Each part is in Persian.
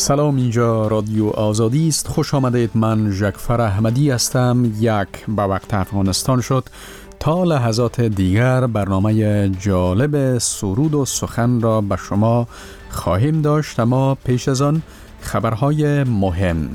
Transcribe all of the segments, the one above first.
سلام، اینجا رادیو آزادی است. خوش آمدید. من جعفر احمدی هستم. به وقت افغانستان شد. تا لحظات دیگر برنامه جالب سرود و سخن را به شما خواهیم داشت، اما پیش از آن خبرهای مهم.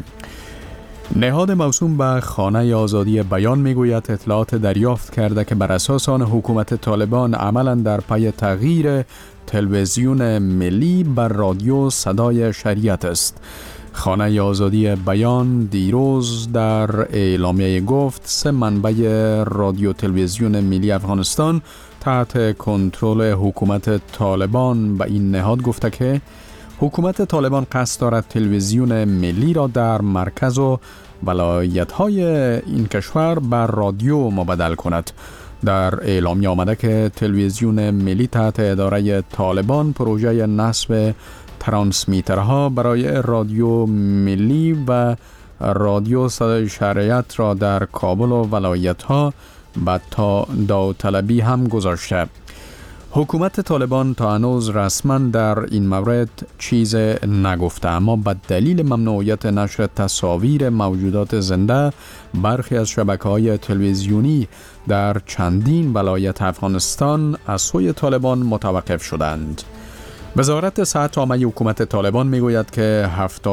نهاد موسوم به خانه آزادی بیان میگوید اطلاعات دریافت کرده که بر اساس آن حکومت طالبان عملاً در پی تغییر تلویزیون ملی بر رادیو صدای شریعت است. خانه آزادی بیان دیروز در اعلامیه گفت 3 منبع رادیو تلویزیون ملی افغانستان تحت کنترل حکومت طالبان به این نهاد گفته که حکومت طالبان قصد دارد تلویزیون ملی را در مرکز و ولایت‌های این کشور بر رادیو مبدل کند. در اعلامیه آمده که تلویزیون ملی تحت اداره طالبان پروژه نصب ترانسمیترها برای رادیو ملی و رادیو صدای شریعت را در کابل و ولایت‌ها به داوطلبی هم گذاشته. حکومت طالبان تا هنوز رسما در این مورد چیز نگفته، اما به دلیل ممنوعیت نشر تصاویر موجودات زنده برخی از شبکه‌های تلویزیونی در چندین ولایت افغانستان از سوی طالبان متوقف شدند. وزارت صحت عامه حکومت طالبان میگوید که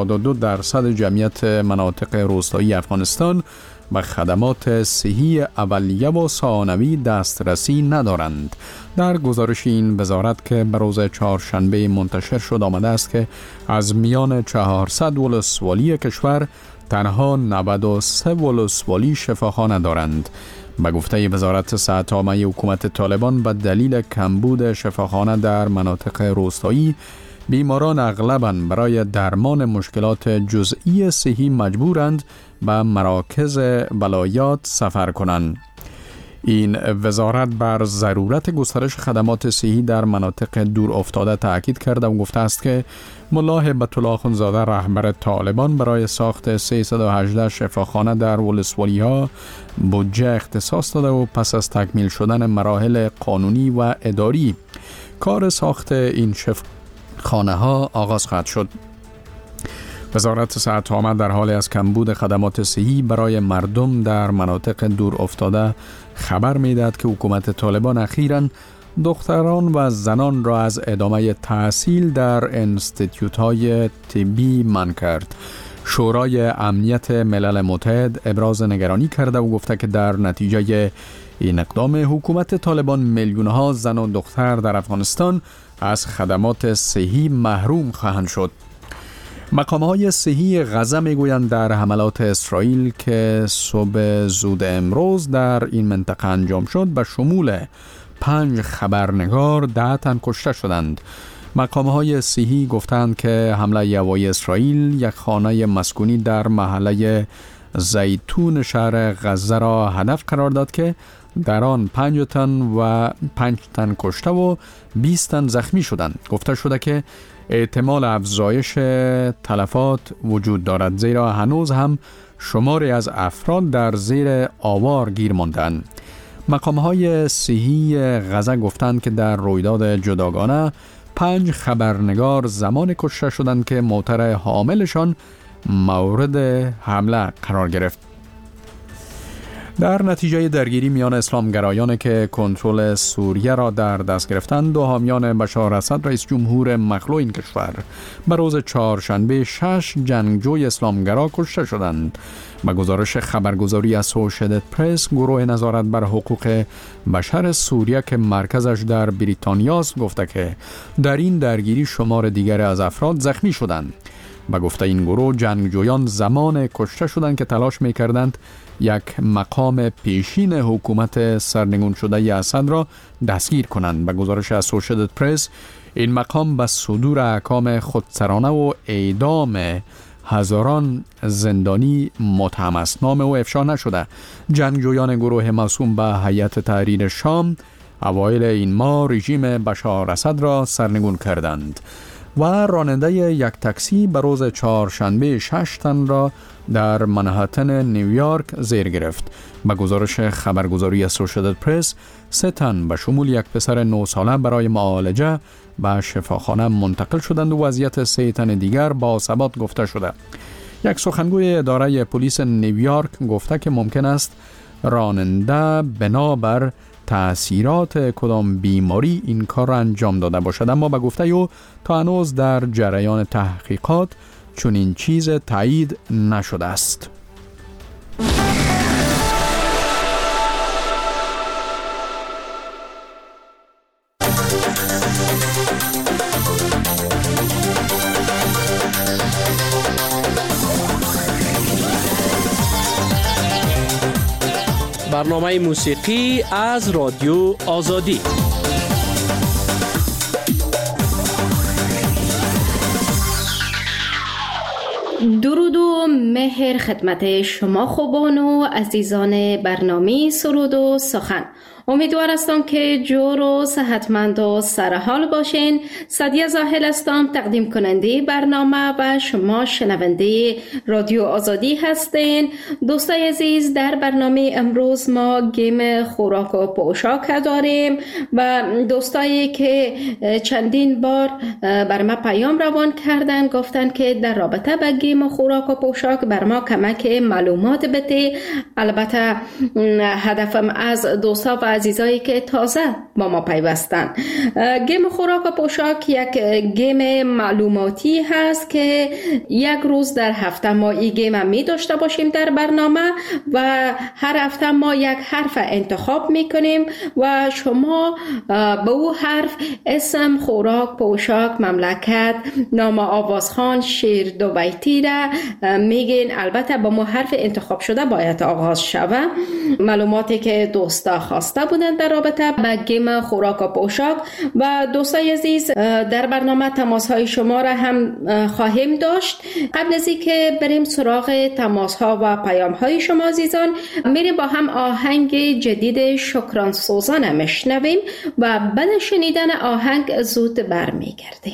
72% جمعیت مناطق روستایی افغانستان به خدمات صحی اولیه و ثانوی دسترسی ندارند. در گزارش این وزارت که به روز چهارشنبه منتشر شد آمده است که از میان 400 ولسوالی کشور تنها 93 ولسوالی شفاخانه دارند. به گفته وزارت صحت عامه حکومت طالبان به دلیل کمبود شفاخانه در مناطق روستایی بیماران اغلباً برای درمان مشکلات جزئی صحی مجبورند به مراکز ولایات سفر کنند. این وزارت بر ضرورت گسترش خدمات صحی در مناطق دور افتاده تاکید کرده و گفته است که ملا هبت الله اخندزاده رهبر طالبان برای ساخت 318 شفاخانه در ولسوالی‌ها بودجه اختصاص داده و پس از تکمیل شدن مراحل قانونی و اداری کار ساخت این شفاخانه ها آغاز خواهد شد. وزارت صحت عامه در حال از کمبود خدمات صحی برای مردم در مناطق دور افتاده خبر می‌دهد که حکومت طالبان اخیراً دختران و زنان را از ادامه تحصیل در انستیتیوت‌های طبی منع کرد. شورای امنیت ملل متحد ابراز نگرانی کرده و گفته که در نتیجه این اقدام حکومت طالبان میلیون‌ها زن و دختر در افغانستان از خدمات صحی محروم خواهند شد. مقام‌های صحی غزه میگویند در حملات اسرائیل که صبح زود امروز در این منطقه انجام شد به شمول 5 خبرنگار 10 تن کشته شدند. مقام‌های صحی گفتند که حمله هوایی اسرائیل یک خانه مسکونی در محله زیتون شهر غزه را هدف قرار داد که در آن 5 تن کشته و 20 تن زخمی شدند. گفته شده که احتمال افزایش تلفات وجود دارد، زیرا هنوز هم شماری از افراد در زیر آوار گیر ماندند. مقام‌های صحی غزه گفتند که در رویداد جداگانه 5 خبرنگار زمان کشته شدند که موتر حاملشان مورد حمله قرار گرفت. در نتیجه درگیری میان اسلامگرایان که کنترل سوریه را در دست گرفتند و حامیان بشار اسد رئیس جمهور مخلوع این کشور به روز چهارشنبه 6 جنگجوی اسلامگرا کشته شدند. به گزارش خبرگزاری اسوشییتد پرس، گروه نظارت بر حقوق بشر سوریه که مرکزش در بریتانیا است گفته که در این درگیری شمار دیگر از افراد زخمی شدند. به گفته این گروه جنگجویان زمان کشته شدند که تلاش می‌کردند یک مقام پیشین حکومت سرنگون شده اسد را دستگیر کنند. به گزارش اسوشییتد پرس، این مقام به صدور احکام خودسرانه و اعدام هزاران زندانی متهم است. نام او افشا نشده. جنگجویان گروه موسوم به هیئت تحریر شام اوایل این ماه رژیم بشار اسد را سرنگون کردند و راننده یک تاکسی به روز چهارشنبه 6 تن را در منهتن نیویورک زیر گرفت. به گزارش خبرگزاری اسوشییتد پرس 3 تن به شمول یک پسر 9 ساله برای معالجه به شفاخانه منتقل شدند و وضعیت 3 تن دیگر با ثبات گفته شده. یک سخنگوی اداره پلیس نیویورک گفته که ممکن است راننده بنابر تأثیرات کدام بیماری این کار را انجام داده باشد، اما به گفته او تا هنوز در جریان تحقیقات چون این چیز تایید نشده است. برنامه موسیقی از رادیو آزادی. درود و مهر خدمت شما خوبان و عزیزان برنامه سرود و سخن. امیدوار هستم که جور و صحتمند و سرحال باشین. سعدیه زاهل هستم، تقدیم کننده برنامه و شما شنونده رادیو آزادی هستین. دوستای عزیز، در برنامه امروز ما گیم خوراک و پوشاک داریم و دوستایی که چندین بار بر ما پیام روان کردن گفتن که در رابطه با گیم خوراک و پوشاک بر ما کمک معلومات بده. البته هدفم از دوستا و عزیزایی که تازه با ما پیوستن، گیم خوراک و پوشاک یک گیم معلوماتی هست که یک روز در هفته ما این گیم می داشته باشیم در برنامه و هر هفته ما یک حرف انتخاب می کنیم و شما به او حرف اسم، خوراک، پوشاک، مملکت، نام آوازخوان، شعر دو بیتی را میگین. البته با ما حرف انتخاب شده باید آغاز شود. معلوماتی که دوستا خواسته بودن در رابطه با گیم خوراک و پوشاک و دوستای عزیز، در برنامه تماس های شما را هم خواهیم داشت. قبل از اینکه بریم سراغ تماس ها و پیام های شما عزیزان، میریم با هم آهنگ جدید شکران سوزان میشنویم و بعد شنیدن آهنگ زود برمیگردیم.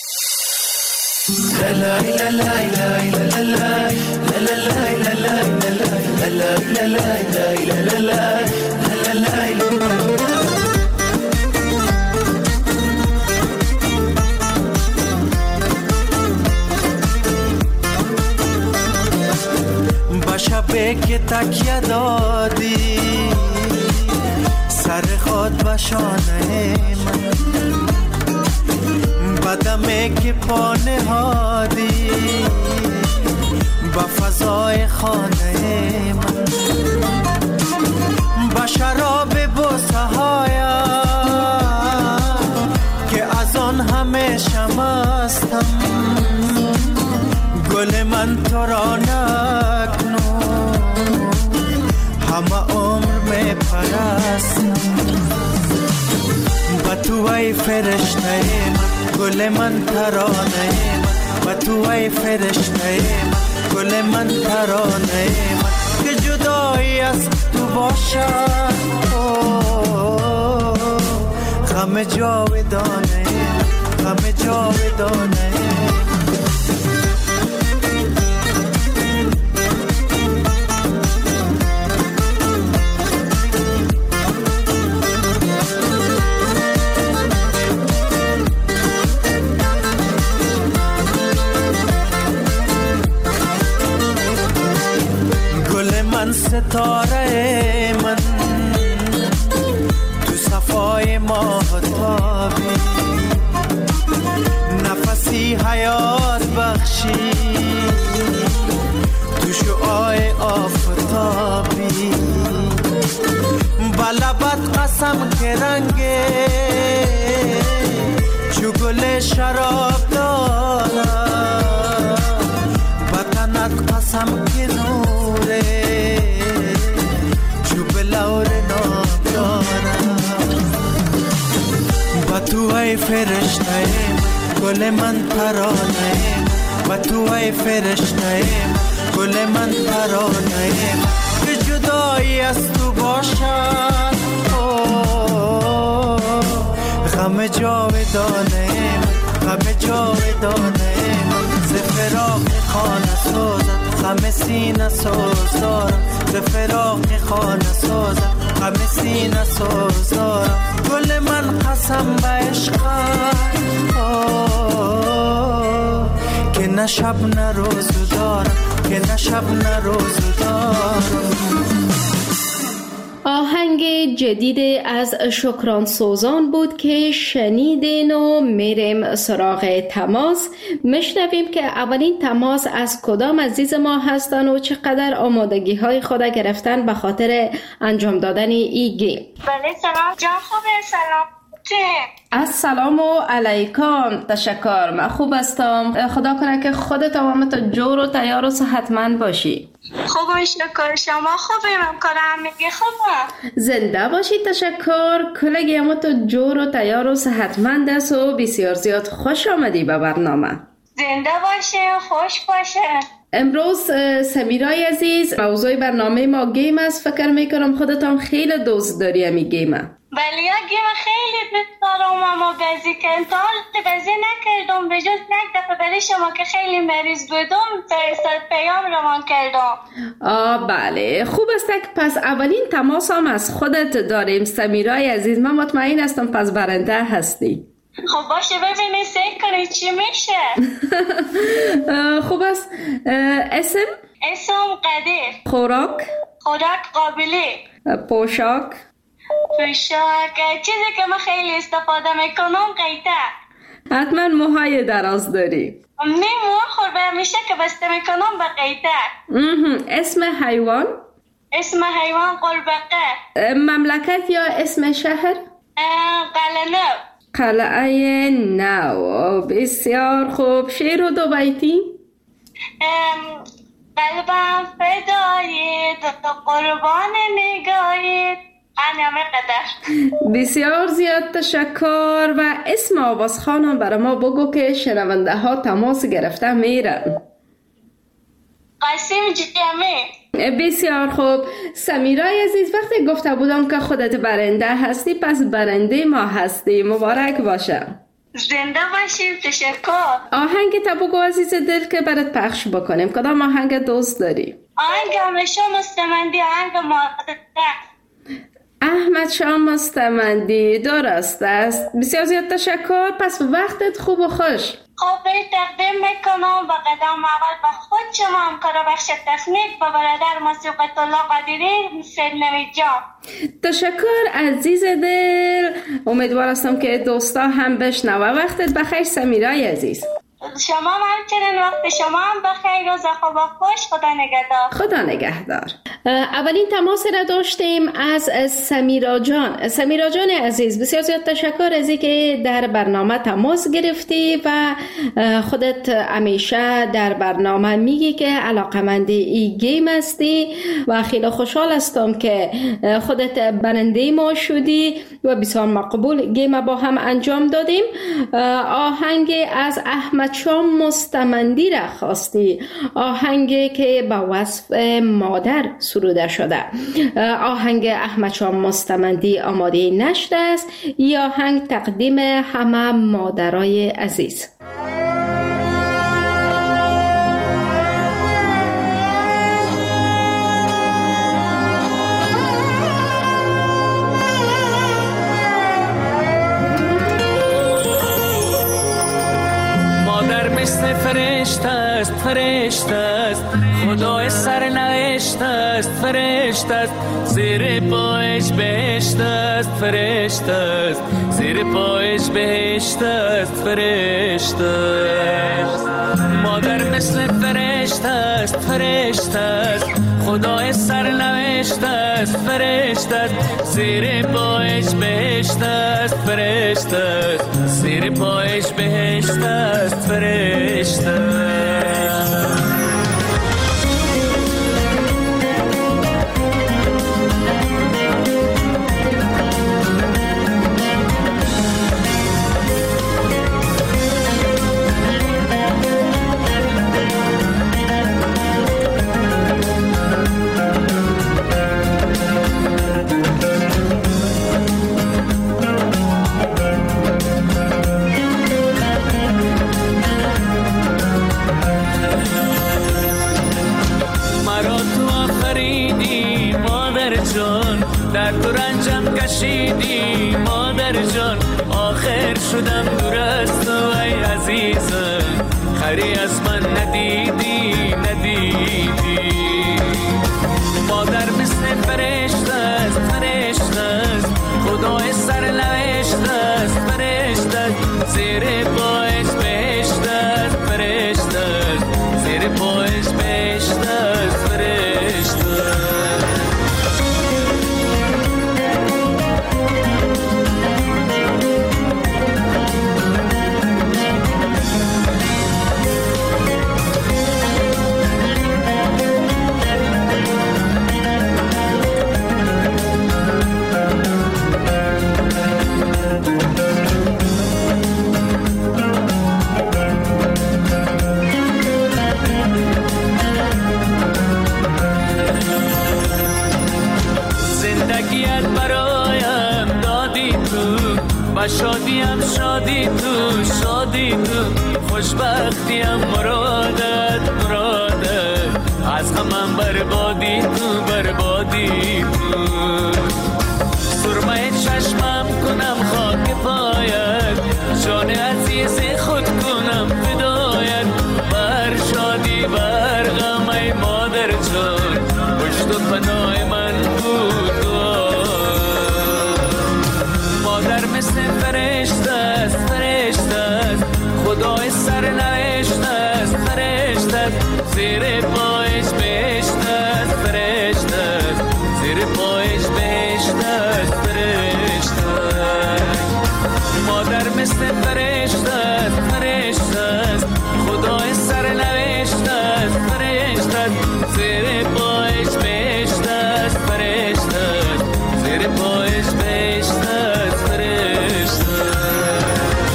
با شبه که تکیه دادی سر خود به شانه من، بدمه که پا نهادی با فضای خانه من، با شراب بوسه هایم که از آن همیشه مستم، گل من تو را نکنو همه عمر می پرستم، با تو ای فرشته من، گل من ترانه من، با تو ای فرشته من، گل من ترانه من، که جدایی از تو باشد غم جاودانه، غم جاودانه. ستاره من تو صفای ماهتابی، نفسی حیات بخشی تو شعاع آفتابی، بلبت قسم که رنگه چو گل شراب دارم، بطنت قسم که نوره لور نام دارم، با تو ای فرشته گل من ترانه، با تو ای فرشته گل من ترانه، که جدایی از تو باشد غم جاودانه، غم جاودانه، ز فراق خانه سازد غم سینه ساز دارم، ز فراق خانه سازم، غم سینه ساز دارم. گل من قسم به عشقت که نه شب نه روز دارم، که نه شب نه روز دارم. آهنگ جدید از شکران سوزان بود که شنیدین و میریم سراغ تماس. میشنویم که اولین تماس از کدام عزیز ما هستن و چقدر آمادگی های خود گرفتن به خاطر انجام دادن ای گیم. بله سلام جان، خوبه؟ سلام. السلام علیکم. تشکر، من خوب هستم. خدا کنه که خودت همت جور و تیار و صحتمند باشی. خوبم شکر. شما خوبه؟ همکارم میگه خوبه. زنده باشی. تشکر. کلگی همت جور و تیار و صحتمند است و بسیار زیاد خوش آمدی به برنامه. زنده باشه، خوش باشه. امروز سمیرای عزیز، موضوع برنامه ما گیم است. فکر میکنم خودت هم خیلی دوست داری امی گیمه. بله یا گیم خیلی دوست دارم اما بازی کردم. تا حالا بازی نکردم به جز یک دفعه برای شما که خیلی مریض بودم فرستاد پیام روان کردم. بله خوب است. پس اولین تماس هم از خودت داریم سمیرای عزیز. من مطمئن هستم پس برنده هستی. خب باشه ببینید سعی کنید چی میشه. خوب است. اسم قدیر. خوراک قابلی. پوشاک چیزی که من خیلی استفاده میکنم قیته. حتما موهای دراز داری. مو خوربه میشه که بسته میکنم به قیته. اسم حیوان قلبقه. مملکت یا اسم شهر؟ قلعه نو. بسیار خوب. شعر و دو بیتی. قلبم فدایید قربان نگاهید. بسیار زیاد تشکر. و اسم آواز خانم برای ما بگو که شنونده ها تماس گرفته میرن. قاسم جمعی. بسیار خوب. سمیرای عزیز، وقتی گفته بودم که خودت برنده هستی پس برنده ما هستی. مبارک باشه. زنده باشید. تشکر. آهنگ تا بگو عزیز دل که برات پخش بکنیم. کدام آهنگ دوست داری؟ آهنگ احمد شاه مستمندی. آهنگ احمد شاه مستمندی. درست است. بسیار زیاد تشکر. پس وقتت خوب و خوش. خب تقدیم میکنم با قدم اول به خود شما همکار بخش تکنیک و برادر موسیقیت الله قدیری سید جان. تشکر عزیز دل. امیدوار هستم که دوستا هم بشنوه. وقتت بخیر سمیرای عزیز. شما همچنین وقت شما هم بخیر. روز خوب و خوش. خدا نگهدار. خدا نگهدار. اولین تماس را داشتیم از سمیرا جان. سمیرا جان عزیز، بسیار زیاد تشکر از اینکه در برنامه تماس گرفتی و خودت همیشه در برنامه میگی که علاقمند ای گیم هستی و خیلی خوشحال هستم که خودت برنده ما شدی و بسیار مقبول گیم با هم انجام دادیم. آهنگ از احمد شاه مستمندی را خواستی، آهنگی که با وصف مادر سروده شده. آهنگ احمد شاه مستمندی آماده نشده است. یا آهنگ تقدیم همه مادرای عزیز. مثل فرشته است، فرشته است، خدای سرنوشت است، فرشته است، زیر پایش بهشت است، فرشته است، زیر پایش بهشت است، فرشته است. مادر مثل فرشته است، فرشته است، خدای سرنوشت است، فرشته است، زیر پایش بهشت است، فرشته است، زیر پایش بهشت است، فرشته است. رنجم کشیدی مادر جان، آخر شدم دور از تو ای عزیزم، خری از من ندیدی ندیدی. مادر مثل فرشته است فرشته است، خدای سرنوشت است فرشته است، زیر پایش بهشت است فرشته است، زیر پایش بهشت است فرشته است. زندگیت برایم دادی تو و شادیم شادی تو شادی تو، خوشبختیم مرادت مرادت، از غمم بربادی تو بربادی تو. سرمه چشمم کنم خاک پایت، جان عزیز خود کنم فدایت، بر شادی بر غم ای مادر جان، پشت و پناه من بود. مادر مثل فرشته است فرشته است، خدای سرنوشت است فرشته است، زیر پایش بهشت است فرشته است، زیر پایش بهشت است فرشته است. مادر مثل فرشته است فرشته است، خدای سرنوشت است فرشته است، زیر پایش بهشت است فرشته است، زیر پایش بهشت است فرشته است.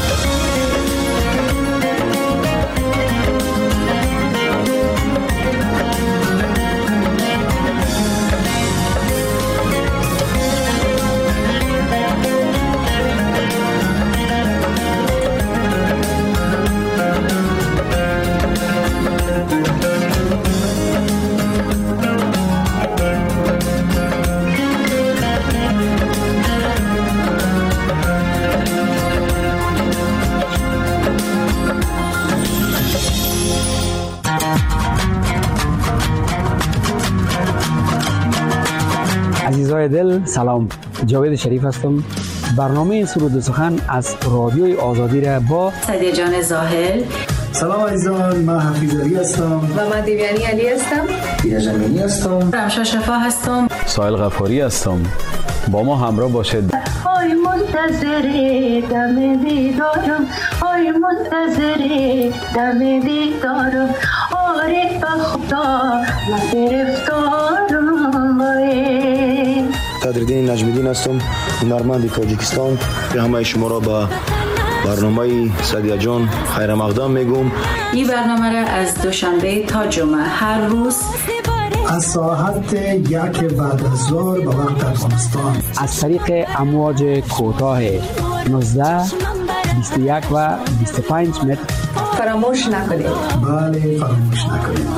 عزیزای دل سلام، جاوید شریف هستم. برنامه سرود و سخن از رادیوی آزادی را با سعدیه جان زاهل. سلام عزیزان، من حفیظ علی هستم و من دیویانی علی هستم. ایرج امینی هستم. رمشا شفا هستم. سایل غفاری هستم. با ما همراه باشید. آی منتظر دم دیدارم، آی منتظر دم دیدارم، آره به خدا من گرفتارم. قدردین نجمیدین هستم، هنرمند تاجیکستان. به همه شما را به برنامه سعدیه جان خیر مقدم میگم. این برنامه را از دوشنبه تا جمعه هر روز از ساعت 1 بعد از ظهر به وقت افغانستان از طریق امواج کوتاه 19 21 و 25 متر فراموش نکنید. بله فراموش نکنید.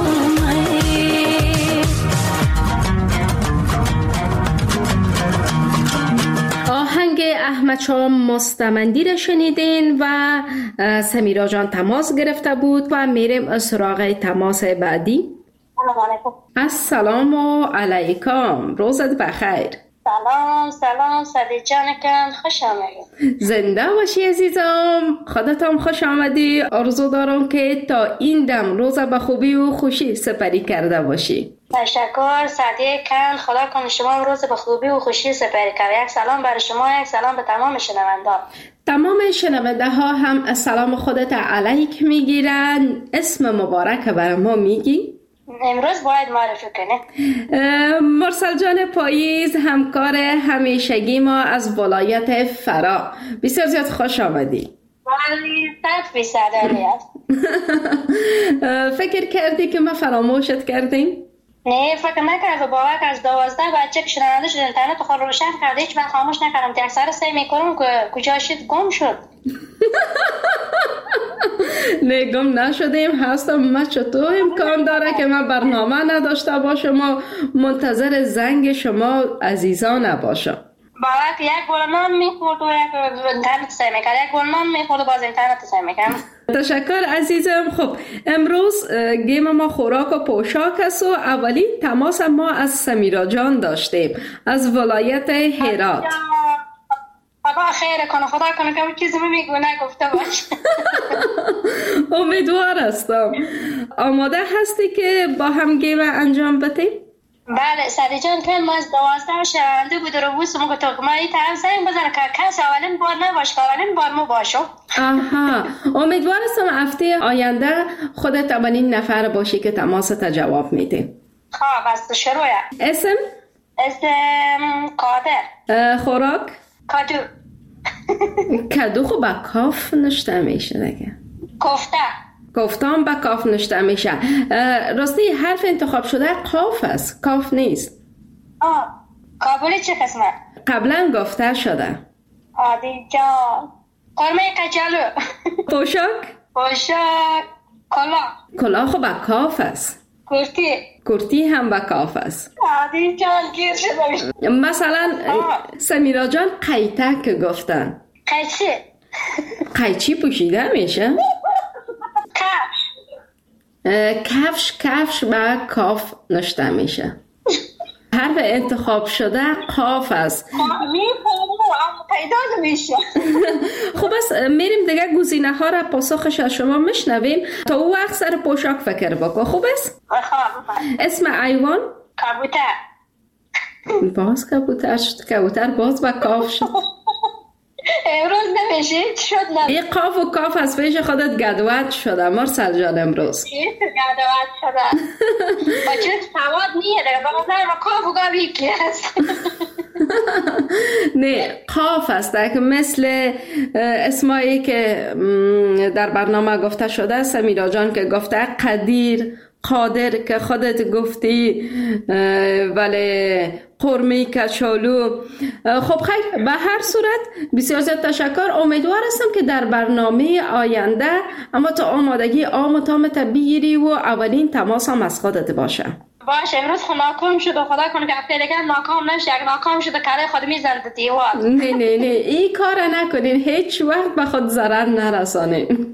آهنگ احمد شاه مستمندی را شنیدین و سمیرا جان تماس گرفته بود و میریم سراغ تماس بعدی. السلام علیکم، روزت بخیر. سلام سعدیه جانکن، خوش آمدید. زنده باشی عزیزم، خودتم خوش آمدی. آرزو دارم که تا این دم روز به خوبی و خوشی سپری کرده باشی. تشکر سعدیه کن، خدا کنه شما روز به خوبی و خوشی سپری کرد. یک سلام برای شما، یک سلام به تمام شنوندگان. تمام شنونده ها هم سلام خودت علیک میگیرن. اسم مبارک برای ما میگی؟ امروز باید معرفی کنه. مرسل جان پاییز، همکار همیشگی ما از ولایت فرا، بسیار زیاد خوش آمدی. ولی 100% عالی است. فکر کردی که ما فراموشت کردیم؟ نه فکر نکرد. باور از 12 بچه که شنونده شد اینترنت خود روشن کرده، هیچ من خاموش نکردم که اکثر سعی میکنم که کجا شد گم شد. نه گم نشدیم، هستم. ما چطور امکان داره که من برنامه نداشته باشم و منتظر زنگ شما عزیزان نباشم؟ بابک یک گل نان میخورد و یک اینترنت سعی میکرد، یک گل نان میخورد و باز اینترنت سعی میکرد. تشکر عزیزم. خب امروز گیم ما خوراک و پوشاک است و اولین تماس ما از سمیرا جان داشتیم از ولایت هرات. بابا خیره کنه، خدا کنه که چیزی میگو نگفته باش. امیدوار هستم. آماده هستی که با هم گیم انجام بدیم؟ بله سری جان، که ما از 12 شنونده بود رو بوست مگه تو ما این طرف زنگ بزنه که کس اولین بار نباش که اولین بار ما باشو. آها، امیدوار هستم هفته آینده خودت اولین نفر باشی که تماس تا جواب میده. خب بس شروعه. اسم قادر. خوراک کدو. کدو خب با کاف نشته میشه دیگه. کوفته. کوفتان با کاف نشته میشه. راستی حرف انتخاب شده قاف است، کاف نیست. کابلی چه قسمه؟ قبلا گفته شده. عادی جان. قرمه کچالو. پوشاک کلاه خب با کاف است. کرتی هم با کاف است. عادی جان گیر شده. مثلا سمیرا جان قیتک گفتن. قیچی پوشیده میشه؟ کفش با کاف نشته میشه. حرف انتخاب شده قاف است. پیدا نمیشه. خب بس میریم دیگه گزینه ها را پاسخش از شما میشنویم. تا او وقت سر پوشاک فکر بکن. خوب است؟ اسم حیوان؟ کبوتر. باز کبوتر شد. کبوتر باز با کاف شد. امروز نمیشه شد نه. این قاف و کاف از پیش خودت گدوت شده مرسل جان امروز. گدوت شده. با چه سواد نیه دیگه. با مثلا کاف و گاف یکی هست. نه قاف است که مثل اسمایی که در برنامه گفته شده. سمیرا جان که گفته قدیر، قادر که خودت گفتی، ولی قرمه کچالو. خب خیر، به هر صورت بسیار زیاد تشکر. امیدوار هستم که در برنامه آینده اما تو آمادگی آم و تامت بگیری و اولین تماس هم از خودت باشه. باشه امروز خود ناکام شد و خدا کنه که هفته دیگه ناکام نشه. اگه ناکام شده کله خود میزنده دیوار. نه این کار نکنین، هیچ وقت به خود ضرر نرسانین.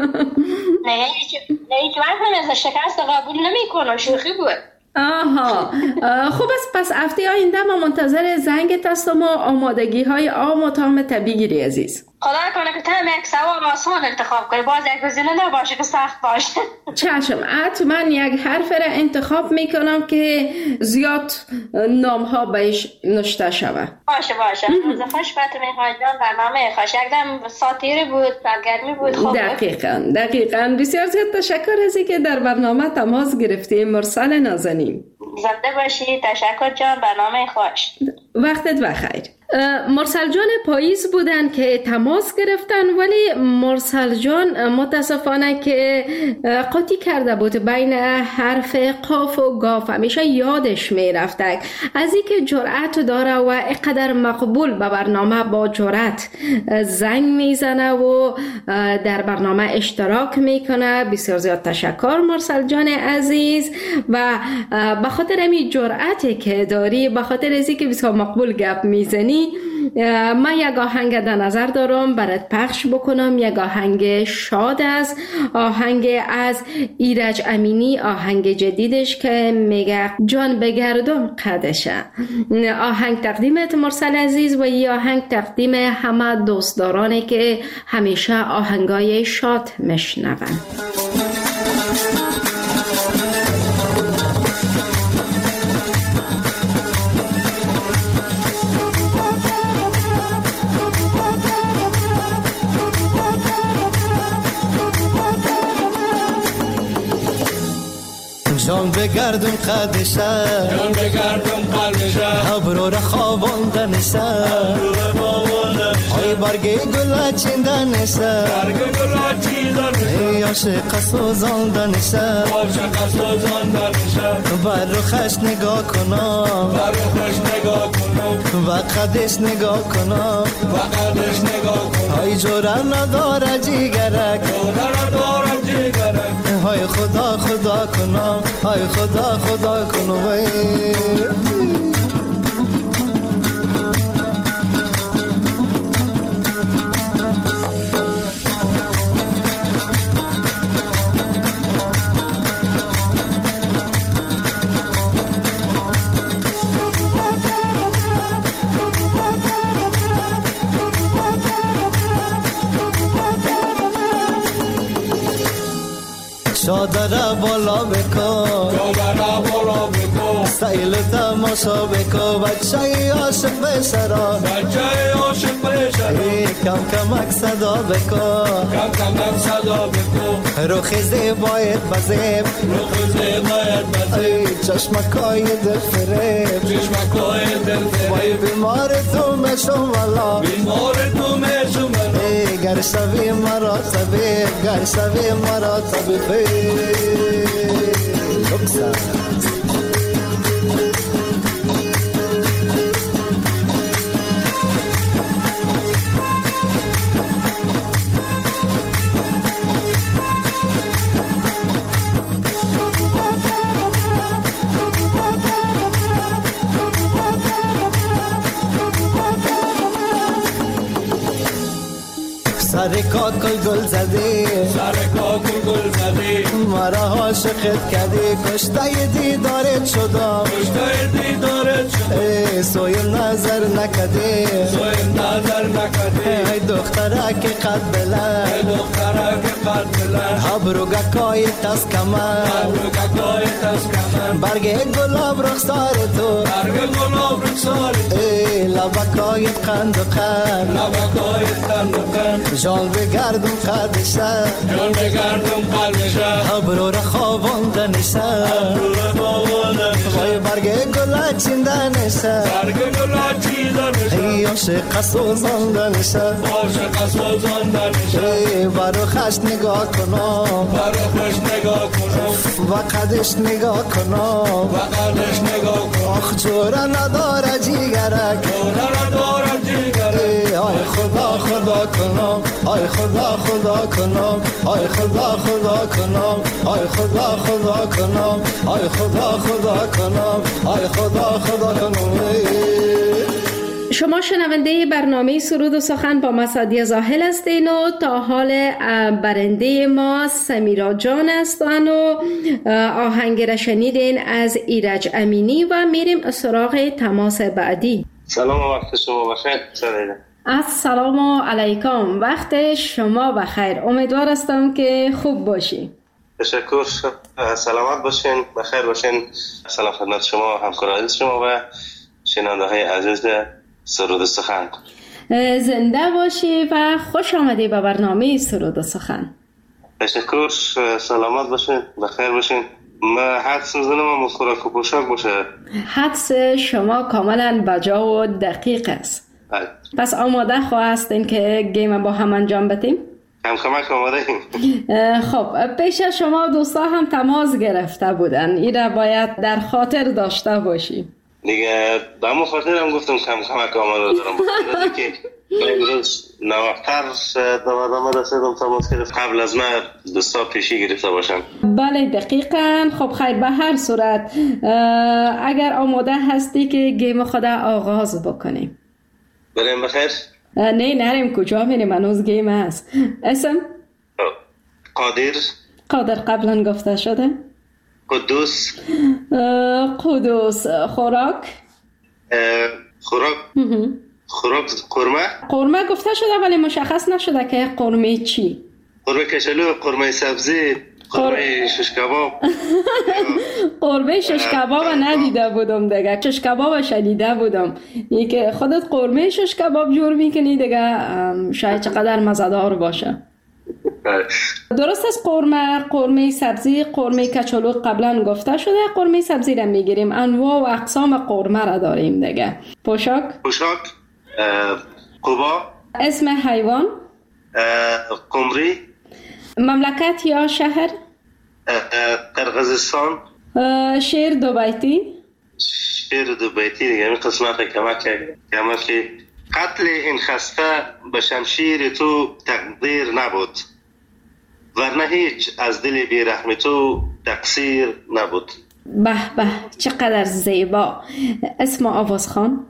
نه هیچ وقت من شکست قبول نمیکنم، شوخی بود. آها خوب است. پس هفته آینده ما منتظر زنگت هستم و آمادگی های آم و تام بگیری عزیز. خدا کنه که تم یک سوال آسان انتخاب کنی، باز یک گزینه نباشه که سخت باشه. چشم، حتما یک حرف را انتخاب میکنم که زیاد نام ها بهش نشته شوه. باشه روز خوش براتون جان. برنامه خوش. یکدم ساتیری بود، سرگرمی بود. خوب دقیقاً. بسیار زیاد تشکر از اینکه در برنامه تماس گرفتیم. مرسل نازنین. زنده باشی. تشکر جان. برنامه خوش. وقتت بخیر. مرسل جان پاییز بودن که تماس گرفتن، ولی مرسل جان متاسفانه که قاطی کرده بود بین حرف قاف و گاف. همیشه یادش میرفته از این که جرأت داره و اینقدر مقبول به برنامه با جرأت زنگ میزنه و در برنامه اشتراک میکنه. بسیار زیاد تشکر مرسل جان عزیز. و به خاطر همین جرأتی که داری، به خاطر از اینکه بسیار مقبول گپ میزنی، من یک آهنگ در نظر دارم برات پخش بکنم. یک آهنگ شاد است، آهنگ از ایرج امینی، آهنگ جدیدش که میگه جان بگردم قدشه. آهنگ تقدیمت مرسل عزیز و این آهنگ تقدیم همه دوستدارانی که همیشه آهنگای شاد میشنون. جان بگردم قدشه، جان بگردم قدشه، ابرو را خواباندنشه، ای برگی گل چیندنشه، برگ گل چیندنشه، عاشق سوزاندنشه، عاشق سوزاندنشه، بر روخش نگاه کنم، بر روخش نگاه کنم، و قدش نگاه کنم، و قدش نگاه کنم، ای جوره نداره جیگرک، جوره نداره جیگرک، های خدا خدا کنم، های خدا خدا کنم. داده بالا بکن سیل تماشا بکن بچه عاشق بشرا کم کمک صدا بکن روخ زیبایت بزیب چشمکای دل فریب وای بیمار تو میشم والا گر شوی مرا طبیب گر شوی مرا طبیب سر کاکل گل زدی مرا عاشقت کردی کشته دیدارت شدم سویم نظر نکدی ای دختره که قد بلند ابروگکای تست کمن برگ گلاب رخسار تو لبکای قند و قند جان بگردم قدشه ابرو را خواباندنشه وای برگ گلا چیندنشه ای عاشق سوزاندنشه برو خش نگاه کنم و قدش نگاه کنم آخ جوره نداره جیگرک آی خدا خدا کنم آی خدا خدا کنم آی خدا خدا کنم آی خدا خدا کنم آی خدا خدا کنم آی خدا خدا کنم. شما شنونده برنامه سرود و سخن با مسعدی زاهل هستین و تا حال برنده ما سمیرا جان هستن و آهنگ را شنیدین از ایرج امینی و میریم سراغ تماس بعدی. سلام و وقت شما بخیر. السلام علیکم، وقت شما بخیر. امیدوار هستم که خوب باشی. تشکر، سلامت باشین، بخیر باشین. سلام خدمت شما، همکار عزیز شما و شنونده های عزیز سرود و سخن. زنده باشی و خوش آمدی به برنامه سرود و سخن. تشکر، سلامت باشین، بخیر باشین. من حدس میزنم خوراک و پوشاک باشه. حدس شما کاملا بجا و دقیق است. پس آماده هستین که گیم با هم انجام بدیم؟ هم کمک آماده ایم. خب پیش از شما دوستا هم تماس گرفته بودن، این باید در خاطر داشته باشی. دیگه به همون خاطر هم گفتم کمک آماده دارم که امروز نوقتر دوادامه رسیدم تماس گرفت قبل از من دوستا پیشی گرفته باشم. بله دقیقاً. خب خیر، به هر صورت اگر آماده هستی که گیم خود آغاز بکنیم. بریم بخیر؟ نه نریم، کجا میریم؟ هنوز گیم هست. اسم؟ قادر قبلا گفته شده. قدوس. خوراک قرمه گفته شده ولی مشخص نشده که قرمه چی. قرمه کچلو، قرمه سبزی، قرمه شش کباب. قرمه شش کباب ندیده بودم دیگه، شش کباب شنیده بودم. این که خودت قرمه شش کباب جور میکنی دیگه، شاید چقدر مزه‌دار باشه. درست است. قرمه سبزی، قرمه کچلو قبلا گفته شده. قرمه سبزی را میگیریم، انواع و اقسام قرمه را داریم دیگه. پوشاک قبا. اسم حیوان قمری. مملکت یا شهر قرقیزستان. شعر دو بیتی دیگه. این قسمت که قتل این خسته به شمشیر تو تقدیر نبود، ورنه هیچ از دل بیرحم تو تقصیر نبود. به به چقدر زیبا. اسم آوازخوان.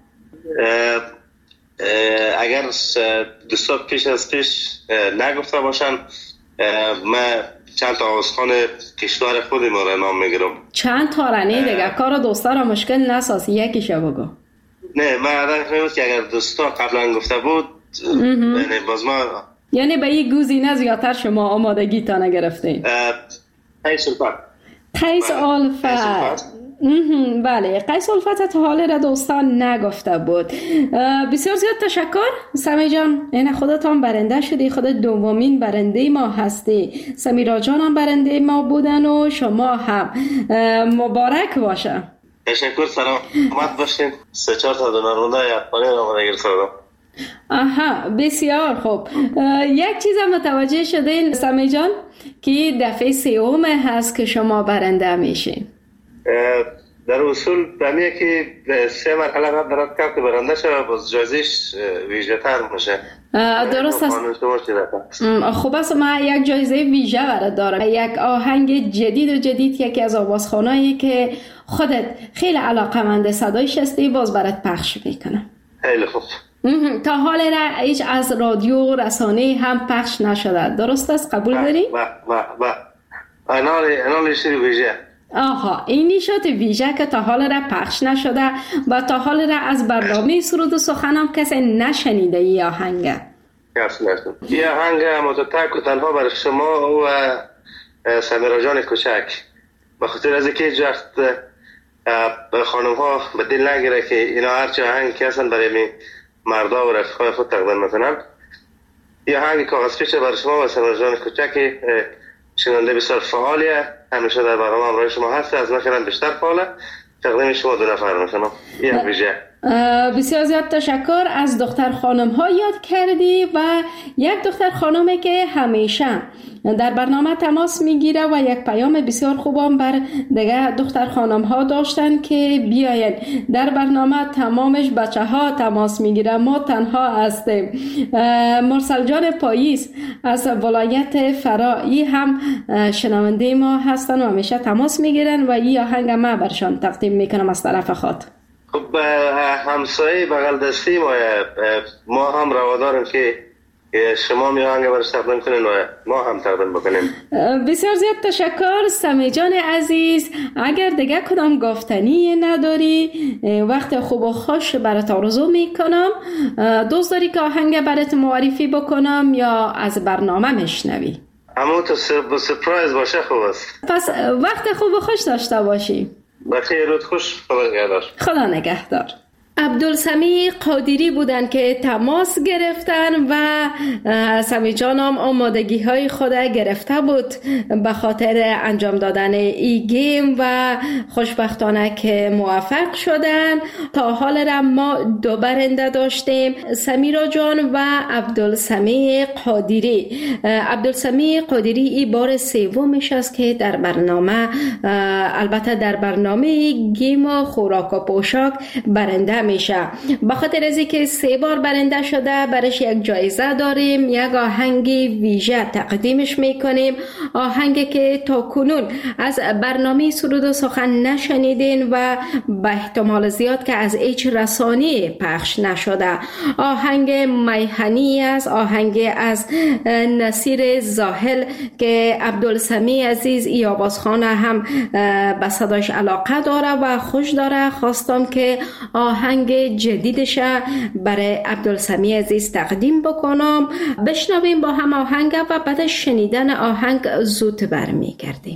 اگر دوستا پیش نگفته باشن، من چند تا آوازخوان کشور خود ما را نام میگیرم. چند تا را نه دیگه، کار دوستا را مشکل نساز، یکیشو بگو. نه من عادت می‌کنم که اگر دوستا قبلا گفته بود یعنی باز ما یعنی به یک گزینه زیادتر شما آمادگی تا نگرفتین. قیس الفت. قیس الفت. بله، قیس الفت تا حال را دوستان نگفته بود. بسیار زیاد تشکر سمی جان. این خودتان برنده شدی، خود دومین برنده ما هستی. سمیرا جان هم برنده ما بودن و شما هم. مبارک باشه. تشکر، سلامت باشین. 3-4 تا دونرونده یادپانی را گرفته بودم. آها، بسیار خوب. یک چیز متوجه شدین سمی جان که دفعه سوم هست که شما برنده میشین. در اصول دمیه که 3 مرحله قبل دارد که برنده شد، باز جایزش ویژه تر میشه. درست است. خوب است. ما یک جایزه ویژه برات دارم، یک آهنگ جدید یکی از آوازخوانایی که خودت خیلی علاقه‌مند صدایش هستی، باز برات پخش میکنم. خیلی خوب. تا حال را هیچ از رادیو رسانه هم پخش نشده، درست است؟ قبول داری؟ اینال شیر ویژه. آها، این نشات ویژه که تا حال را پخش نشده و تا حال را از برنامه سرود و سخن هم کسی نشنیده. ای آهنگ این آهنگ متتک و تنها برای شما و سمیرا جان کوچک، به خاطر از اینکه جفت خانم ها به دل نگیره که اینا هرچی آهنگ که هستن برای مردا و رفقای خود تقدیم میکنن. این آهنگ کاغذ پیش برای شما و سمیرا جان کوچک، شنونده بسیار فعالیه، همیشه در برنامه همراه شما هست، از من بیشتر فعاله. تقدیم شما 2 نفر میکنم. این ویژه. بسیار زیاد تشکر. از دختر خانم ها یاد کردی و یک دختر خانمی که همیشه در برنامه تماس میگیره و یک پیام بسیار خوبم بر دیگه دختر خانم ها داشتن که بیاین در برنامه. تمامش بچه ها تماس میگیره، ما تنها هستیم. مرسل جان پاییز از ولایت فرایی هم شنونده ما هستن و همیشه تماس میگیرن و این آهنگ ما برشان تقدیم میکنم از طرف خود. خب همسایه بغل دستی ما هم رواداریم که شما میانگه برش تقدیم کنین و ما هم تقدیم بکنیم. بسیار زیاد تشکر سمی جان عزیز. اگر دیگه کدام گفتنی نداری، وقت خوب و خوش برات آرزو میکنم. دوست داری که آهنگ برات معرفی بکنم یا از برنامه میشنوی؟ اما تو سپرایز باشه خوب است. پس وقت خوب و خوش داشته باشی. بخیر، رود خوش. خدا نگهدار. خدا نگهدار. عبدالسمی قادری بودن که تماس گرفتن و سمی جانم آمادگی های خود گرفته بود به خاطر انجام دادن ای گیم و خوشبختانه که موفق شدن. تا حال را ما 2 برنده داشتیم، سمیرا جان و عبدالسمی قادری. عبدالسمی قادری این بار 3مش است که در برنامه، البته در برنامه گیم و خوراک و پوشاک برنده میشه. به خاطر از اینکه 3 بار برنده شده، برش یک جایزه داریم، یک آهنگ ویژه تقدیمش میکنیم. آهنگی که تا کنون از برنامه سرود و سخن نشنیدین و به احتمال زیاد که از هیچ رسانه‌ای پخش نشده. آهنگ میهنی است، آهنگ از نصیر زاهل که عبدالسمی عزیز ای آوازخوانه هم به صداش علاقه داره و خوش داره. خواستم که آهنگ جدیدش برای عبدالسمی عزیز تقدیم بکنم. بشنویم با هم آهنگ و بعد شنیدن آهنگ زود برمیگردیم.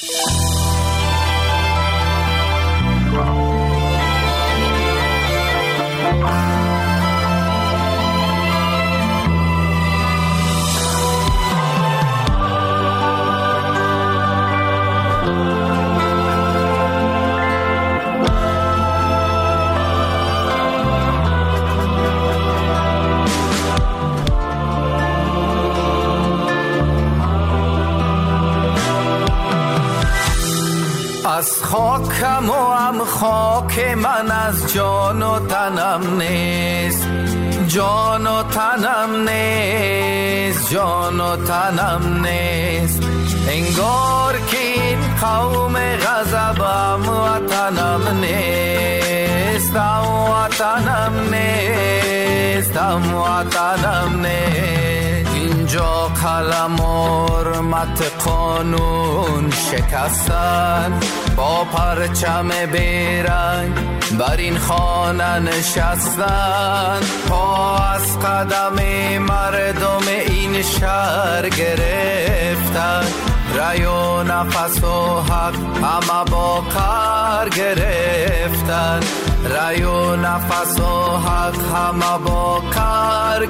از خاکم و هم خاک من، از جان و تنم نیست، جان و تنم نیست، جان و تنم نیست. انگار که این قوم غضبم وطنم نیست، وطنم نیست، وطنم نیست. اینجا قلم و حرمت قانون شکستن، با پرچم بیرنگ بر این خانه نشستن. پا از قدم مردم این شهر گرفتن، رای و نفس و حق همه با کار گرفتن، رای و نفس و حق همه با کار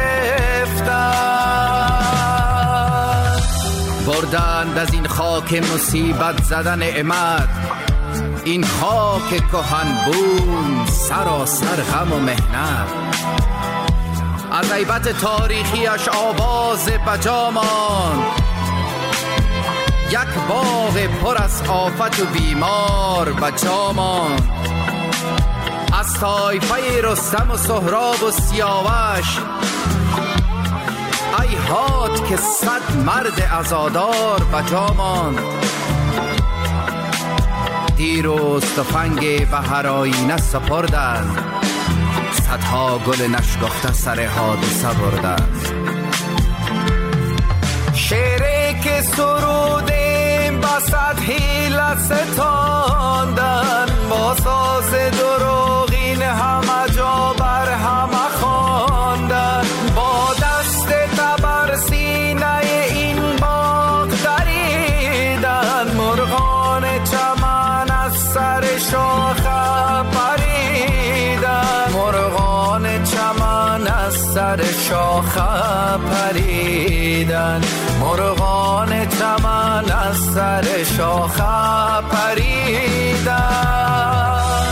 گرفتن. بردند از این خاک مصیبت زدن نعمت، این خاک کهن بوم سراسر غم و مهنت. از عیبت تاریخیش آواز بجا ماند، یک باغ پر از آفت و بیمار بجا ماند. از طایفه رستم و سهراب و سیاوش ای هات که 100 مرد عزادار بجا ماند. دیروز تفنگ بهر آینه سپردند، صدها گل نشکفته سر حادثه بردند. شعری که سرودیم با 100 حیله ستاندن، با ساز دروغین همه جا بر همه خواندن. با دست تبر سینه این باغ دریدن، مرغان چمن از سر شاخه پریدن، مرغان چمن از سر شاخه پریدن، مرغان چمن از سر شاخه پریدن.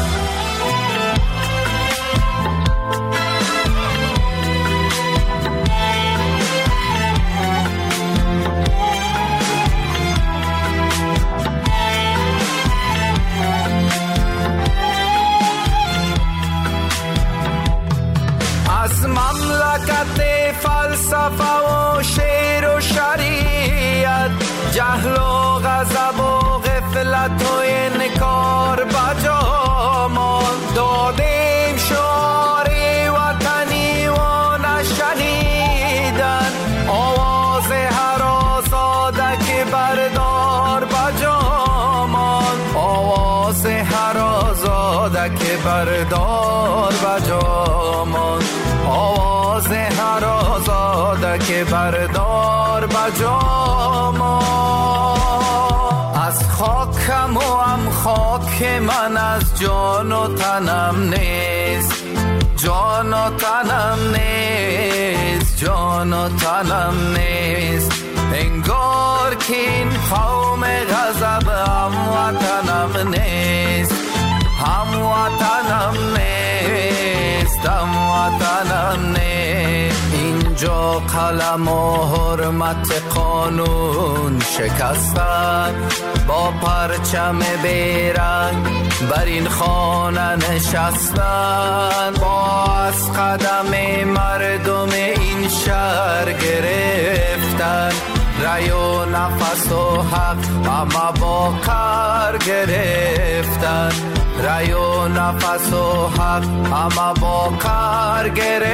از مملکت فلسفه و شعر و شریعت، جهل و غضب و غفلت و انکار بجا ماند. دادیم شعار وطنی و نشنیدن، آواز هر آزاده که بردار بجا ماند، آواز هر آزاده که بردار بجا ماند، آواز هر آزاده که بردار بجا ماند. از خاکم و هم خاک من از جان و تنم نیست، جان و تنم نیست، جان و تنم نیست. انگار که این قوم غضب هم وطنم نیست، هم وطنم نیست، هم وطنم نیست. اینجا قلم و حرمت قانون شکستن، با پرچم بیرنگ بر این خانه نشستن. با از قدم مردم این شهر گرفتن، رای و نفس و حق همه با کار گرفتن، رای و نفس و حق همه با کار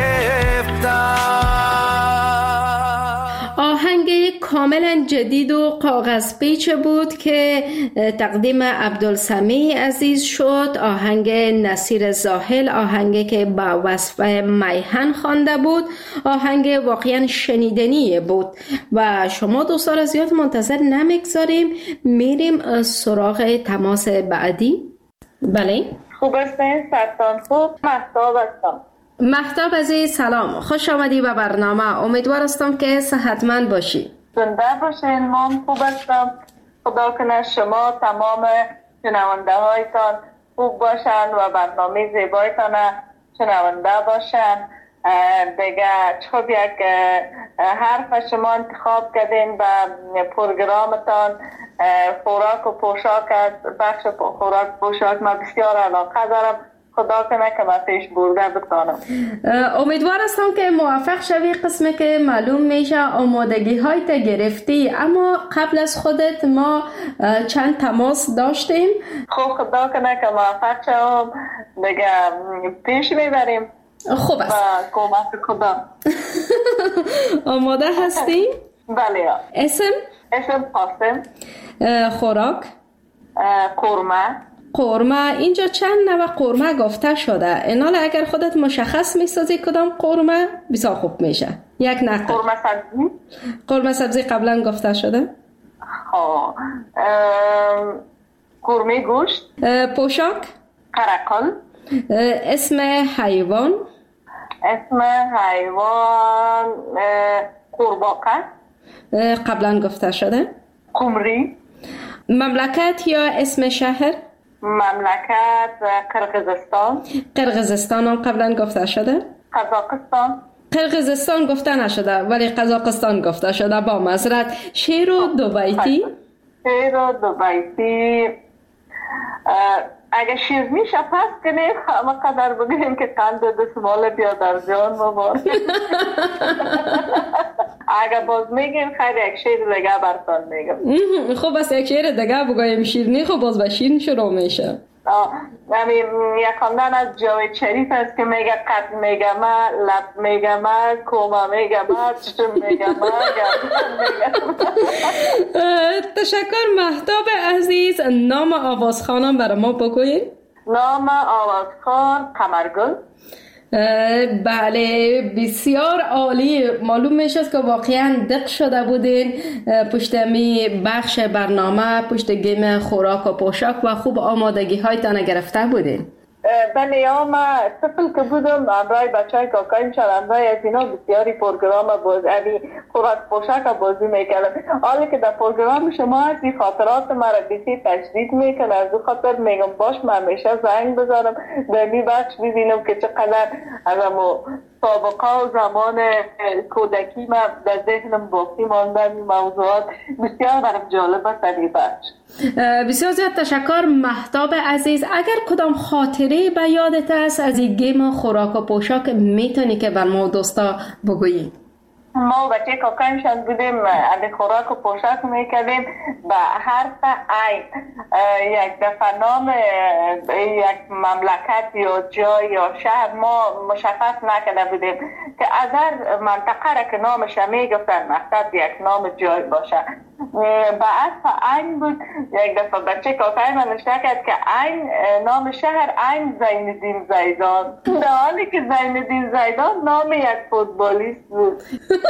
گرفتن. آهنگ کاملا جدید و کاغذ پیچ بود که تقدیم عبدالسمیع عزیز شد. آهنگ نصیر زاهل، آهنگی که با وصف میهن خوانده بود، آهنگ واقعا شنیدنی بود و شما دوستان از زیاد منتظر نمیگذاریم، میریم سراغ تماس بعدی. بله خوب هستین؟ سرطان خوب؟ مهتاب هستم. مهتاب عزیز سلام، خوش آمدی به برنامه. امیدوار هستم که صحتمند باشی. زنده باشین. من خوب هستم. خدا کنه شما تمام شنونده هایتان خوب باشن و برنامه زیبایتان شنونده باشن. دیگه خب یک حرف شما انتخاب کردین به پروگرامتان خوراک و پوشاک است. بخش خوراک پوشاک ما بسیار علاقه دارم. خدا کنه که من پیش برده بتانم. امیدوار هستم که موفق شوی. قسمی که معلوم میشه آمادگی های تا گرفتی، اما قبل از خودت ما چند تماس داشتیم. خب خدا کنه که موفق شوم. دیگه پیش میبریم. خوب است. کمک خدا. آماده هستی؟ بله. اسم قاسم. خوراک قورمه. قورمه. اینجا چند نوع قورمه گفته شده. اینال اگر خودت مشخص میسازی کدام قورمه بسیار خوب میشه. یک نقل. قورمه سبزی. قورمه سبزی قبلا گفته شده. قورمه گوشت. پوشاک؟ قرقل. اسم حیوان؟ اسم حیوان قورباغه. قبلا گفته شده. قمری. مملکت یا اسم شهر؟ مملکت قرقیزستان. قرقیزستان هم قبلا گفته شده. قزاقستان. قرقیزستان گفته نشده ولی قزاقستان گفته شده. با معذرت. شعر و دو بیتی؟ شعر و دو بیتی اگه شیر میشه پس کنیم همه قدر بگیم که قند دستمال بیا در جان مبارک. اگه باز میگیم خیلی یک شیر دیگه برتان میگم. خب بس یک شیر دیگه بگویم شیرنی. خب باز به شیرین شروع میشه. یک خواندن از جاوید شریف است که میگه قد میگه ما، لب میگه ما، کومه میگه ما، چشم میگه ما، گردن میگه ما. تشکر مهتاب عزیز. نام آوازخوانم برای ما بگوید. نام آوازخوان قمرگل. بله بسیار عالی. معلوم میشه که واقعا دق شده بودین پشت می بخش برنامه، پشت گیم خوراک و پوشاک و خوب آمادگی هایتان گرفته بودین. بله ما طفل که بودم همراه بچه های کاکایم شدنده از اینا بسیاری پروگرام خوراک پوشاک بازی میکردم. حالی که در پروگرام شما هستی خاطرات مرا بسی تشدید میکنه. از او خاطر میگم باش من همیشه زنگ بذارم در می بخش ببینم که چقدر از سابقه و زمان کودکی من در ذهنم باقی ماندن این موضوعات. بسیار برام جالب است این بخش. بسیار زیاد تشکر مهتاب عزیز. اگر کدام خاطره به یادت است از این گیم خوراک و پوشاک میتونی که بر ما دوستا بگویی؟ ما بچه کاکایمشان بودیم از خوراک و پوشاک میکردیم به حرف عین. یک دفعه نام یک مملکت یا جای یا شهر ما مشخص نکرده بودیم که از هر منطقه را که نامش میگفتن مقصد یک نام جای باشه. به حرف عین بود. یک دفعه بچه کاکایم نوشته کرد که عین نام شهر عین زین‌الدین زیدان، در حالی که زین‌الدین زیدان نام یک فوتبالیست بود.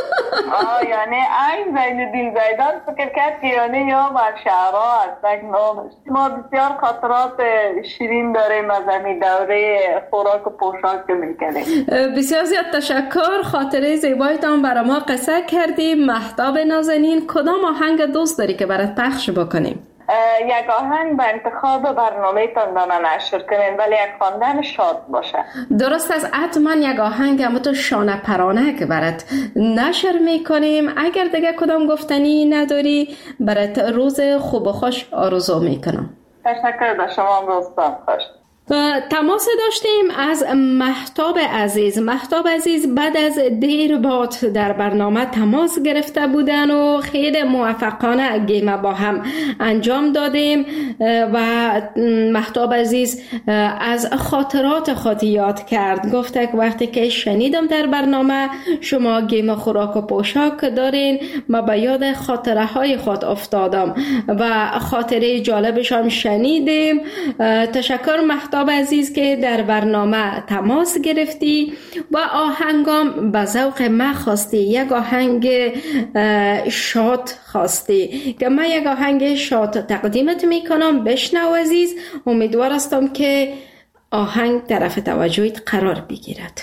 یعنی عین زین‌الدین زیدان فکر کرد که یعنی یا بر شهرها هست نامش. ما بسیار خاطرات شیرین داریم از همین دوره خوراک و پوشاک که میکنیم. بسیار زیاد تشکر. خاطره زیبایتان برای ما قصه کردیم. مهتاب نازنین حکدام آهنگ دوست داری که برات پخش بکنیم؟ یک آهنگ به انتخاب برنامه تان نشر کنین ولی یک خواندن شاد باشه. درست است. حتما یک آهنگ همون شانه پرانه که برات نشر میکنیم. اگر دیگه کدام گفتنی نداری برات روز خوب و خوش آرزو میکنم. تشکر به شما. روزتان خوش. تماس داشتیم از مهتاب عزیز. مهتاب عزیز بعد از دیر باد در برنامه تماس گرفته بودن و خیلی موفقانه گیم با هم انجام دادیم و مهتاب عزیز از خاطرات خود یاد کرد. گفته که وقتی که شنیدم در برنامه شما گیم خوراک و پوشاک دارین ما به یاد خاطره های خود افتادم و خاطره جالبش هم شنیدیم. تشکر مهتاب عزیز که در برنامه تماس گرفتی و آهنگام به ذوق من خواستی. یک آهنگ شاد خواستی که من یک آهنگ شاد تقدیمت میکنم. بشنو عزیز. امیدوار هستم که آهنگ طرف توجهت قرار بگیرد.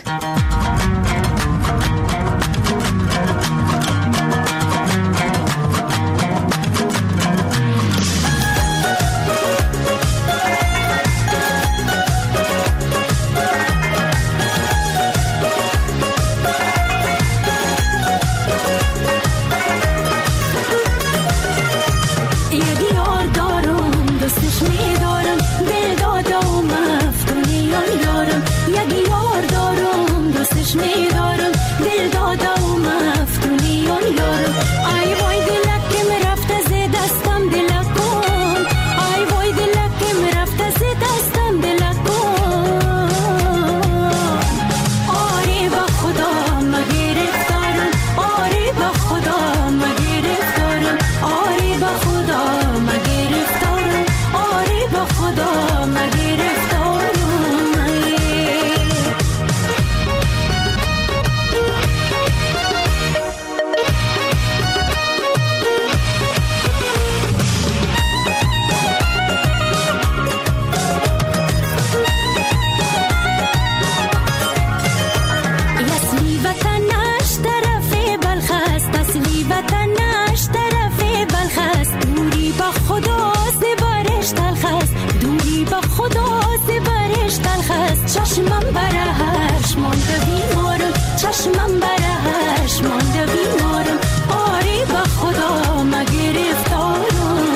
چشمم برهش مانده بیمارم آری به خدا مگرفتارم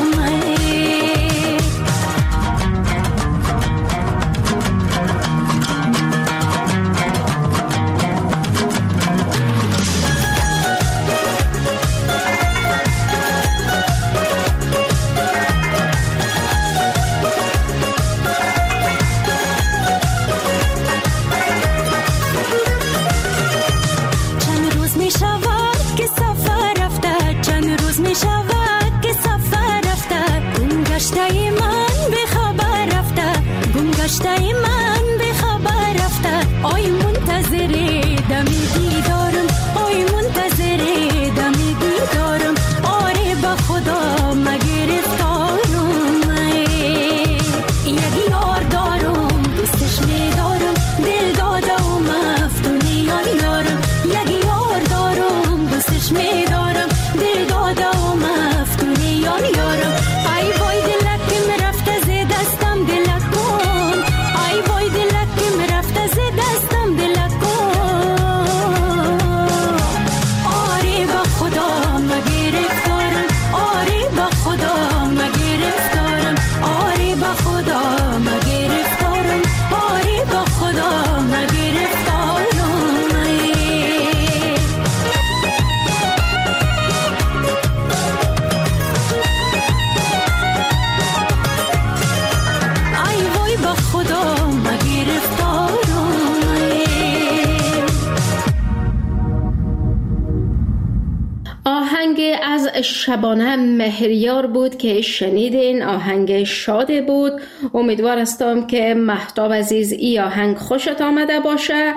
شبانه مهریار بود که شنیدین. آهنگ شاده بود. امیدوار هستم که مهتاب عزیز ای آهنگ خوشت آمده باشه.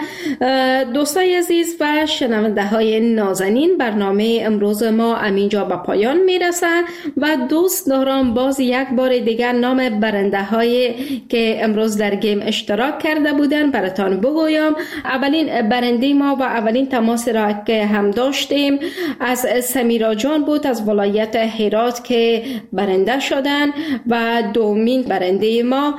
دوستای عزیز و شنونده های نازنین، برنامه امروز ما امینجا به پایان میرسه و دوست دارم باز یک بار دیگر نام برنده هایی که امروز در گیم اشتراک کرده بودن براتان بگویم. اولین برنده ما و اولین تماس را که هم داشتیم از سمیرا جان بود از ولایت هرات که برنده شدن و دومین برنده ما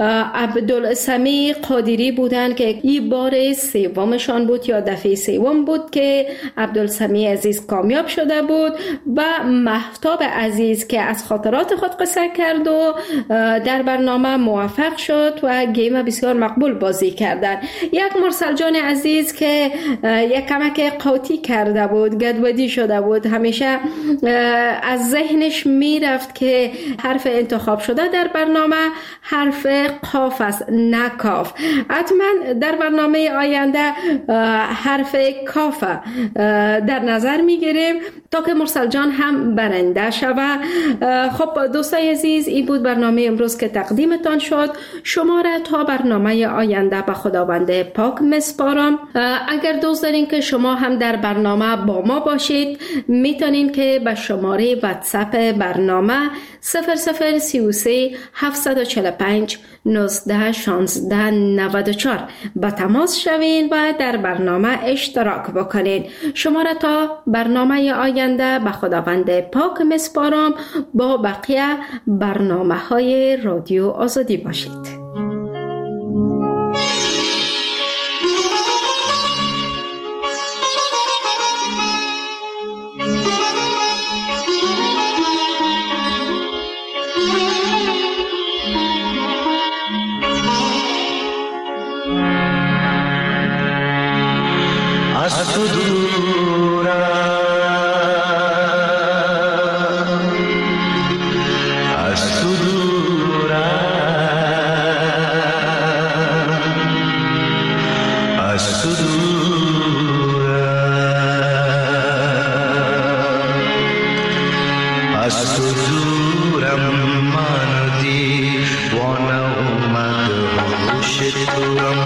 عبدالسمی قادری بودن که این بار سومشان بود یا دفعه سوم بود که عبدالسمی عزیز کامیاب شده بود و مهتاب عزیز که از خاطرات خود قصه کرد و در برنامه موفق شد و گیم بسیار مقبول بازی کردن. یک مرسل جان عزیز که یک کمک قاطی کرده بود، گدودی شده بود، همیشه از ذهنش میرفت که حرف انتخاب شده در برنامه حرف قاف است نه کاف. حتما در برنامه آینده حرف کاف در نظر میگیریم تا که مرسل جان هم برنده شود. خب دوستای عزیز، این بود برنامه امروز که تقدیمتان شد. شما را تا برنامه آینده به خداوند پاک میسپارم. اگر دوست دارین که شما هم در برنامه با ما باشید، میتونین که به شماره واتساپ برنامه 0033 745 19 16 94 با تماس شوین و در برنامه اشتراک بکنین. شما را تا برنامه آینده به خداوند پاک میسپارم. با بقیه برنامه های رادیو آزادی باشید. از تو دورم، از تو دورم، از تو دورم، از تو دورم. من دیوانه اومد هوش توام،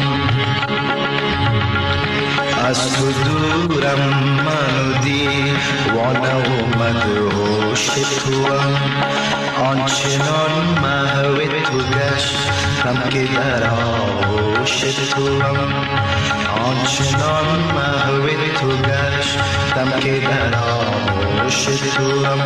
از تو دورم. من دیوانه اومد هوش توام. آنچنان محو تو گشتم که در آغوش توام. آنچنان محو تو گشتم که در آغوش توام.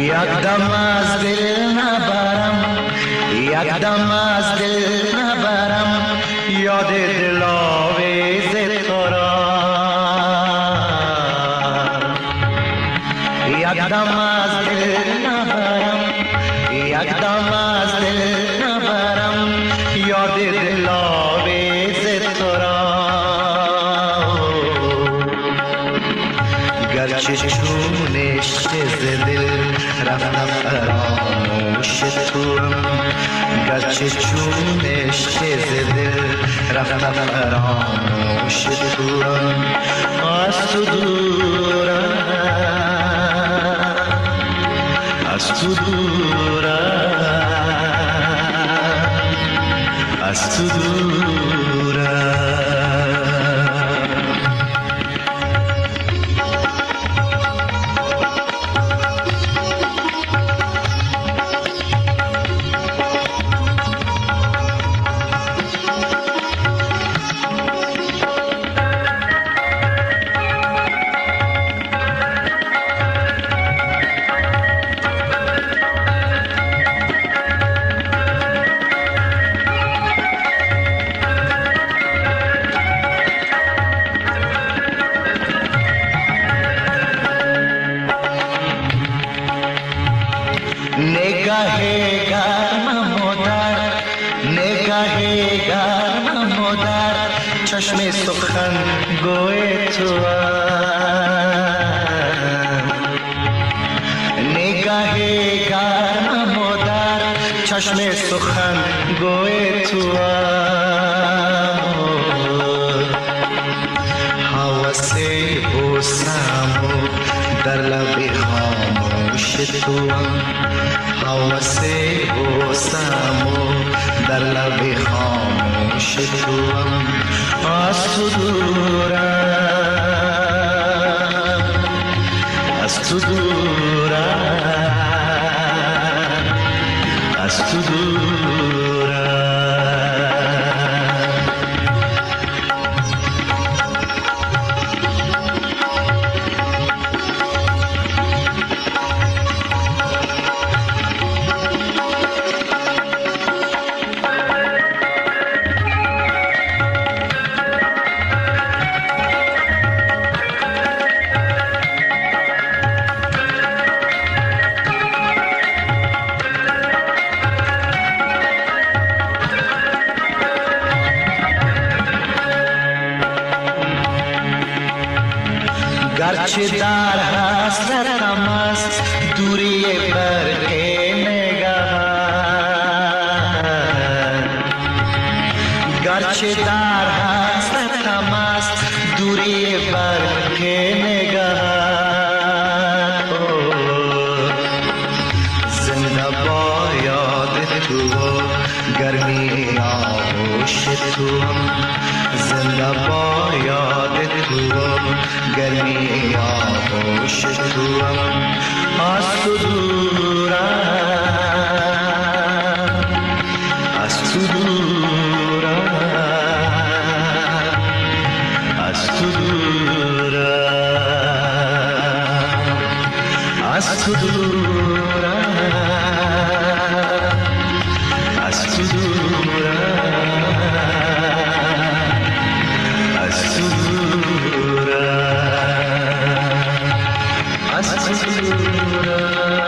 یک دم از دل نبرم، یک دم از دل نبرم یاد دلاویز تو را. یک دم از دل نبرم، یک دم از دل نبرم یاد دلاویز تو را. گرچه چون عشق ز دل رفتم فراموش توام، گرچه چون عشق ز دل رفتم فراموش توام. از تو دورم، از تو دورم، از تو دورم. چشم سخن گوی تو نگاه گرم مادر، چشم سخن گوی تو حواس بوسم در لب خاموش تو، حواس بوسم در لب خاموش تو. از تو دورم، از تو دورم، از تو دورم. گرچه در حسرتم است دوری برق نگاه، گرچه در حسرتم است دوری برق نگاه. زنده با یاد تو گرمی آغوش تو، زنده با یاد تو گرمی آغوش تو. از تو دورم، از تو دورم، از تو دورم، از تو دورم، از تو دورم، از تو دورم، از تو دورم،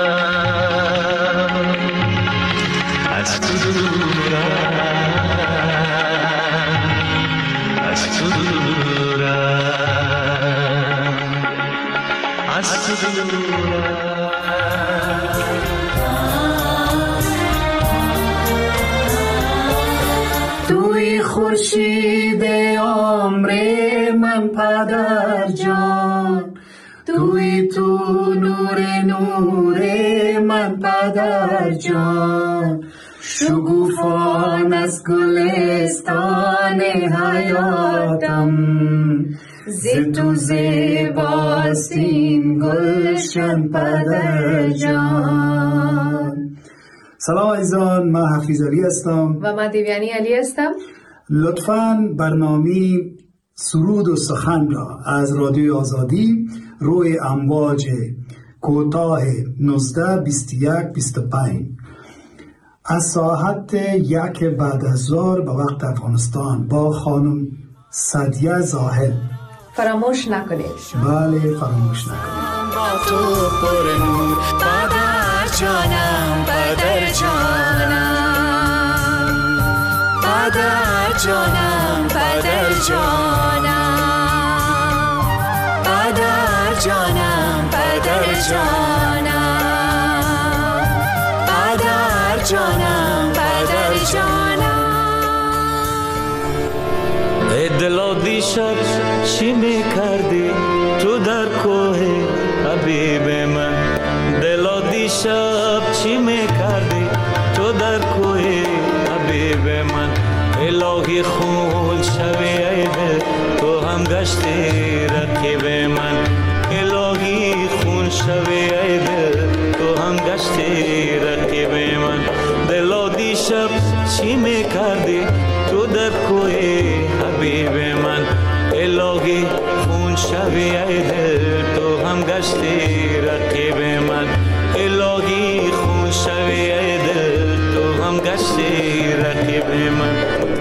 از تو دورم، از تو دورم، از تو دورم. توی خورشید عمر من پدر جان، توی تو نور من پدر جان. شگوفان از گلستان حیاتم، ز تو زیباست این گلشن پدر جان. سلام عزیزان، من حفیظ علی هستم و من دیویانی علی هستم. لطفاً برنامه سرود و سخن را از رادیوی آزادی روی امواج کوتاه 19 21 25 از ساعت 1 بعد از ظهر به وقت افغانستان با خانم سعدیه زاهد. فراموش نکنید. بله فراموش نکنید. با تو پر نور پدر جانم، پدر جانم، پدر جانم، پدر جانم، پدر جانم، پدر جانم، پدر جانم، پدر جانم. ای دلا دیشب چی میکردی تو در کوه حبیب من؟ دلا دیشب چی میکردی تو در کوه حبیب من؟ الهی خون شوی ای دل تو هم گشتی رقیب من. الهی خون شوی ای دل تو هم گشتی رقیب من. دلا دیشب چی میکردی تو در کوه حبیب من؟ الهی خون شوی ای دل تو هم گشتی رقیب من. الهی خون شوی ای دل تو هم گشتی رقیب من.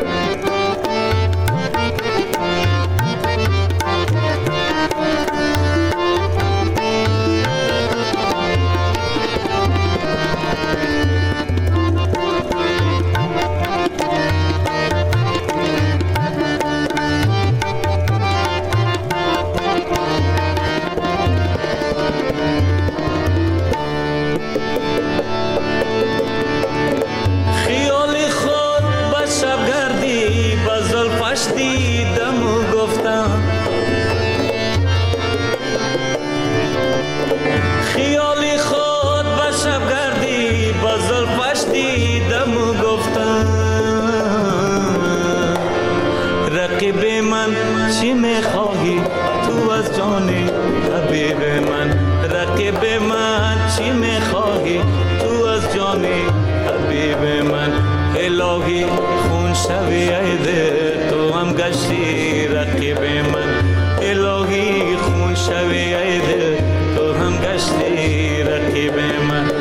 چی میخواهی تو از جان حبیب من؟ رقیب من چی میخواهی تو از جان حبیب من؟ الهی خون شوی ای دل تو هم گشتی رقیب من. الهی خون شوی ای دل تو هم گشتی رقیب من.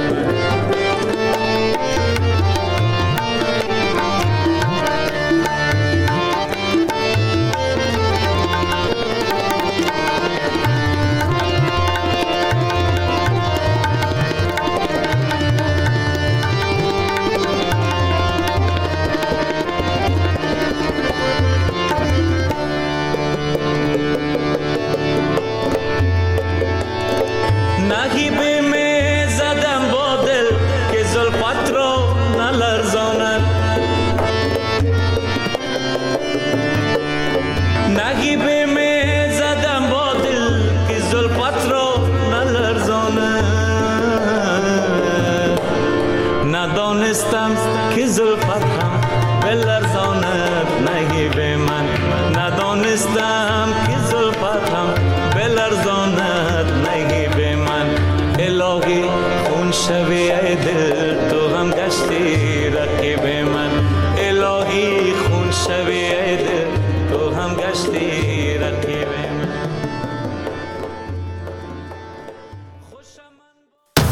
ندانستم که زلفت هم بلرزاند نگیب من. ندانستم که زلفت هم بلرزاند نگیب من. الهی خون شوی ای دل تو هم گشتی رقیب من. الهی خون شوی